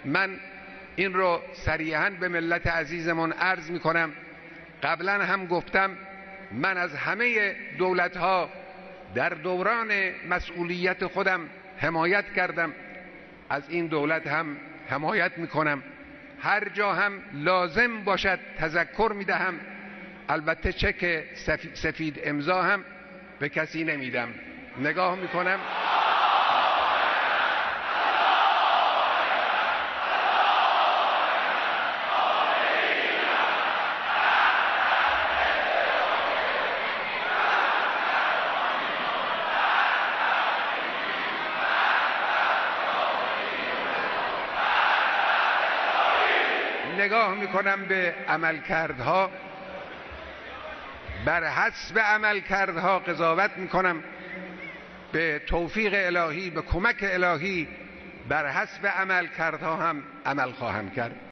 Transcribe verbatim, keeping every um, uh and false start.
من این رو صریحاً به ملت عزیزمون عرض می کنم. قبلا هم گفتم من از همه دولت‌ها در دوران مسئولیت خودم حمایت کردم، از این دولت هم حمایت می کنم. هر جا هم لازم باشد تذکر می دهم. البته چک سفید امضا هم به کسی نمیدم. نگاه می کنم نگاه میکنم به عملکردها، بر حسب عملکردها قضاوت میکنم، به توفیق الهی، به کمک الهی بر حسب عملکردها هم عمل خواهم کرد.